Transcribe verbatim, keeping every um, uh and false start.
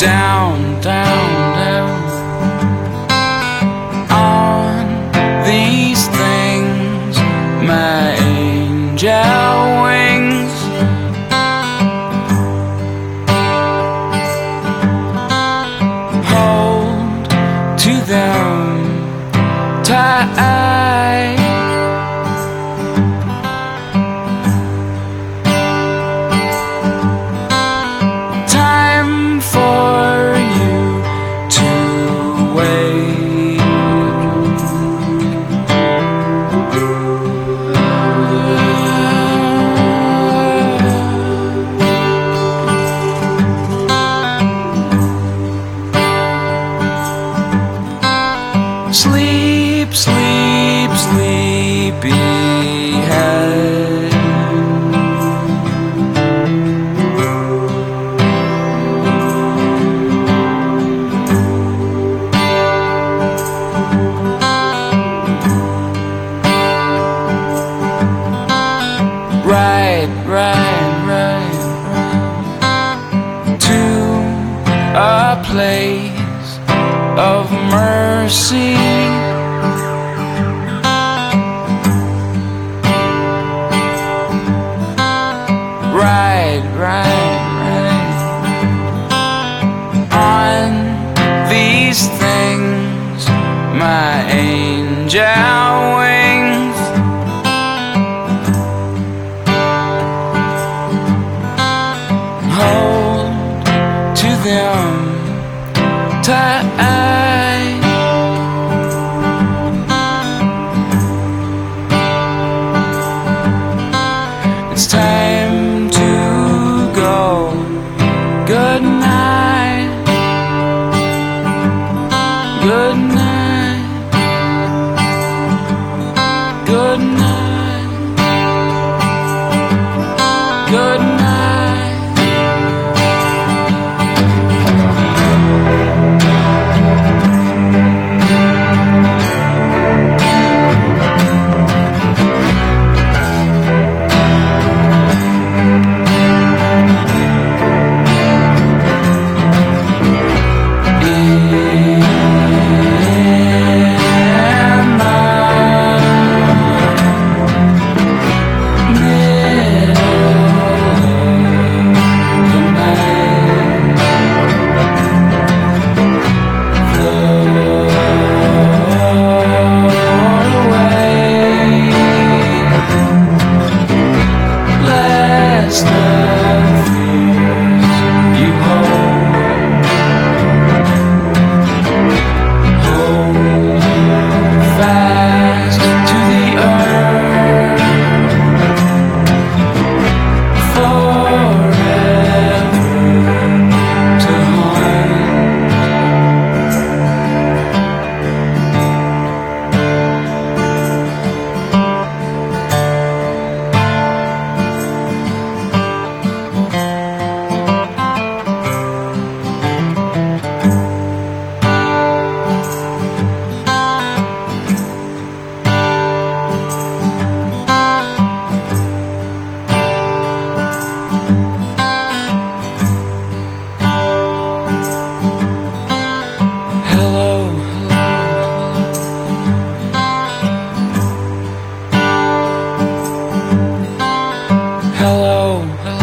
down, down, down on these things, my angel wings. Hold to them tight. Time for you to wait. Sleep, sleep, sleepyhead. Right, right, right, to a place of mercy. Right, right, right on these things, my angel wings. Hold to them tight. It's time to go. Good night. Good night. Good night. Good night. Hello, hello.